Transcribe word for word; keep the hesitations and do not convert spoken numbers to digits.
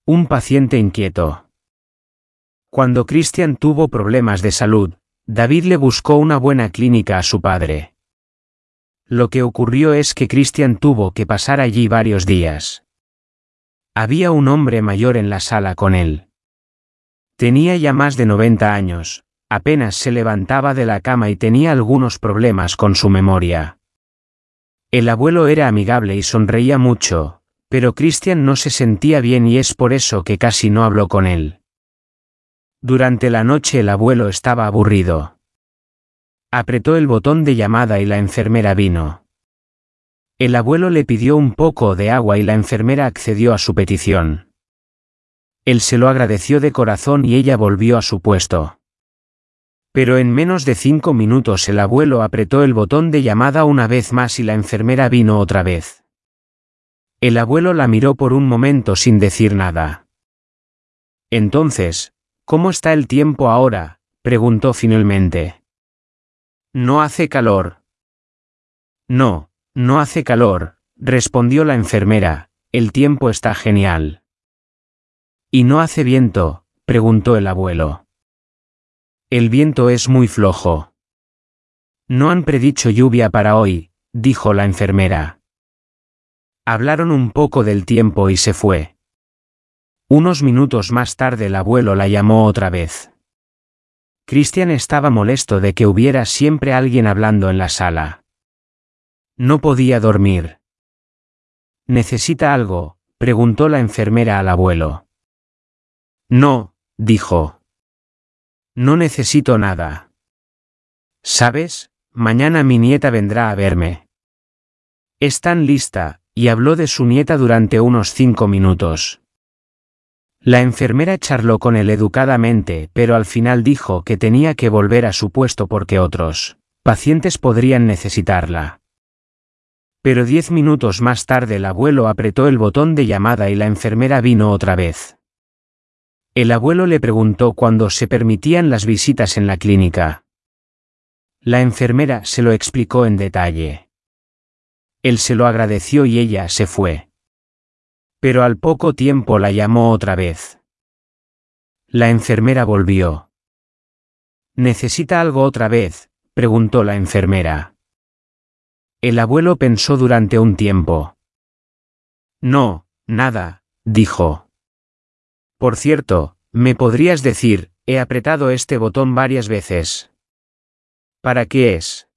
Un paciente inquieto. Cuando Christian tuvo problemas de salud, David le buscó una buena clínica a su padre. Lo que ocurrió es que Christian tuvo que pasar allí varios días. Había un hombre mayor en la sala con él. Tenía ya más de noventa años, apenas se levantaba de la cama y tenía algunos problemas con su memoria. El abuelo era amigable y sonreía mucho, pero Christian no se sentía bien y es por eso que casi no habló con él. Durante la noche el abuelo estaba aburrido. Apretó el botón de llamada y la enfermera vino. El abuelo le pidió un poco de agua y la enfermera accedió a su petición. Él se lo agradeció de corazón y ella volvió a su puesto. Pero en menos de cinco minutos el abuelo apretó el botón de llamada una vez más y la enfermera vino otra vez. El abuelo la miró por un momento sin decir nada. Entonces, ¿cómo está el tiempo ahora?, preguntó finalmente. No hace calor. No, no hace calor, respondió la enfermera, el tiempo está genial. ¿Y no hace viento?, preguntó el abuelo. El viento es muy flojo. No han predicho lluvia para hoy, dijo la enfermera. Hablaron un poco del tiempo y se fue. Unos minutos más tarde el abuelo la llamó otra vez. Christian estaba molesto de que hubiera siempre alguien hablando en la sala. No podía dormir. ¿Necesita algo?, preguntó la enfermera al abuelo. No, dijo. No necesito nada. ¿Sabes? Mañana mi nieta vendrá a verme. Es tan lista, y habló de su nieta durante unos cinco minutos. La enfermera charló con él educadamente, pero al final dijo que tenía que volver a su puesto porque otros pacientes podrían necesitarla. Pero diez minutos más tarde el abuelo apretó el botón de llamada y la enfermera vino otra vez. El abuelo le preguntó cuándo se permitían las visitas en la clínica. La enfermera se lo explicó en detalle. Él se lo agradeció y ella se fue. Pero al poco tiempo la llamó otra vez. La enfermera volvió. ¿Necesita algo otra vez?, preguntó la enfermera. El abuelo pensó durante un tiempo. No, nada, dijo. Por cierto, ¿me podrías decir, he apretado este botón varias veces? ¿Para qué es?